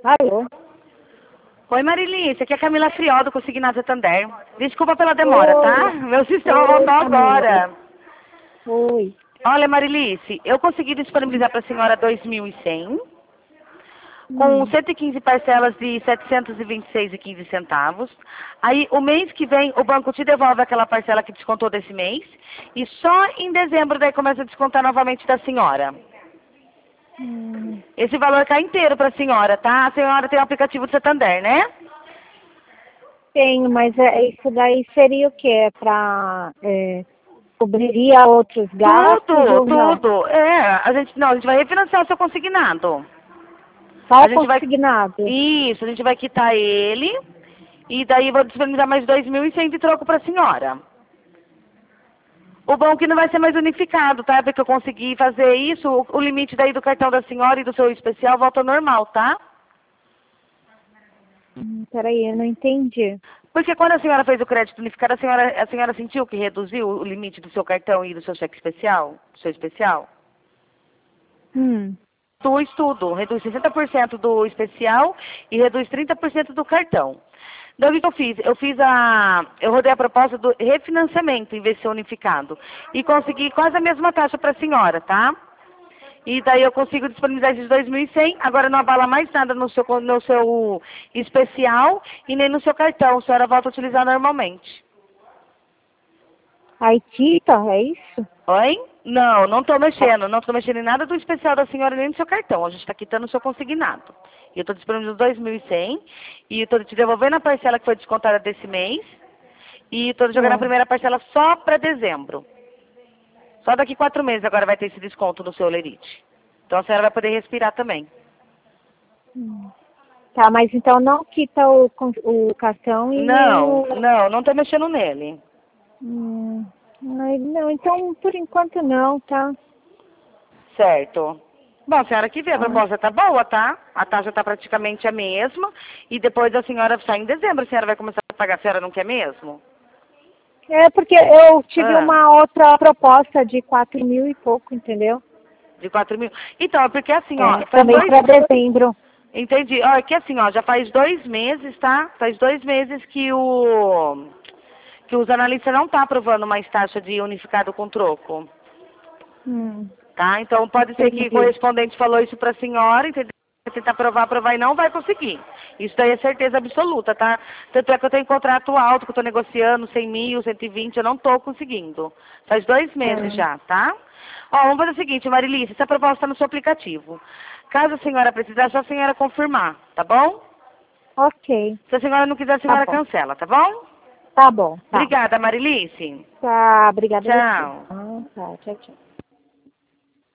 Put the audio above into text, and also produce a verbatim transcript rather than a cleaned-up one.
Alô? Oi, Marilice, aqui é a Camila Friol do Consignado Santander. Desculpa pela demora, Oi. tá? Meu sistema Oi, voltou Camila. agora. Oi. Olha, Marilice, eu consegui disponibilizar para a senhora dois mil e cem, com Hum. cento e quinze parcelas de setecentos e vinte e seis reais e quinze centavos. Aí, o mês que vem, o banco te devolve aquela parcela que descontou desse mês. E só em dezembro daí começa a descontar novamente da senhora. Hum. Esse valor cai inteiro para a senhora, tá? A senhora tem o aplicativo do Santander, né? Tenho, mas é, isso daí seria o quê? Para é, cobriria outros gastos Tudo, ou não? tudo. É, a gente, não, a gente vai refinanciar o seu consignado. Só A o gente vai, consignado? isso, a gente vai quitar ele e daí vou disponibilizar mais dois mil e cem de troco para a senhora. O bom é que não vai ser mais unificado, tá? Porque eu consegui fazer isso, o, o limite daí do cartão da senhora e do seu especial volta ao normal, tá? Hum, peraí, eu não entendi. Porque quando a senhora fez o crédito unificado, a senhora, a senhora sentiu que reduziu o limite do seu cartão e do seu cheque especial? Do seu especial? Hum. Reduz tudo, reduz sessenta por cento do especial e reduz trinta por cento do cartão. Então, o que eu fiz? Eu fiz a. Eu rodei a proposta do refinanciamento em vez de ser unificado. E consegui quase a mesma taxa para a senhora, tá? E daí eu consigo disponibilizar esses dois mil e cem. Agora não abala mais nada no seu, no seu especial e nem no seu cartão. A senhora volta a utilizar normalmente. Aí quita, é isso? Oi? Não, não estou mexendo. Não estou mexendo em nada do especial da senhora nem do seu cartão. A gente está quitando o seu consignado. E eu estou disponibilizando dois mil e cem. E estou te devolvendo a parcela que foi descontada desse mês. E estou jogando a É. primeira parcela só para dezembro. Só daqui quatro meses agora vai ter esse desconto no seu Lerite. Então a senhora vai poder respirar também. Hum. Tá, mas então não quita o, con- o cartão e nem Não, o... não, não estou mexendo nele. Hum. Ai, não, então por enquanto não, tá? Certo. Bom, a senhora que vê, a Tá. proposta tá boa, tá? A taxa tá praticamente a mesma. E depois a senhora sai em dezembro, a senhora vai começar a pagar, a senhora não quer mesmo? É porque eu tive Ah, uma outra proposta de quatro mil e pouco, entendeu? de quatro mil. Então, é porque assim, ó, É, faz também dois. para dezembro. Entendi. Ó, é que assim, ó, já faz dois meses, tá? Faz dois meses que o. Que os analistas não tá aprovando mais taxa de unificado com troco. Hum, Tá? Então pode ser que o entendi. correspondente falou isso para a senhora, entendeu? Tentar provar, provar e não vai conseguir. Isso daí é certeza absoluta, tá? Tanto é que eu tenho contrato alto, que eu estou negociando cem mil, cento e vinte, eu não estou conseguindo. Faz dois meses Ah, já, tá? Ó, vamos fazer o seguinte, Marilice, essa proposta está no seu aplicativo. Caso a senhora precisar, é só a senhora confirmar, tá bom? ok, Se a senhora não quiser, a tá senhora bom. cancela, tá bom? Tá bom, tá. Obrigada, Marilice. Tá, obrigada a você. Tchau. Ah, tá, tchau, tchau.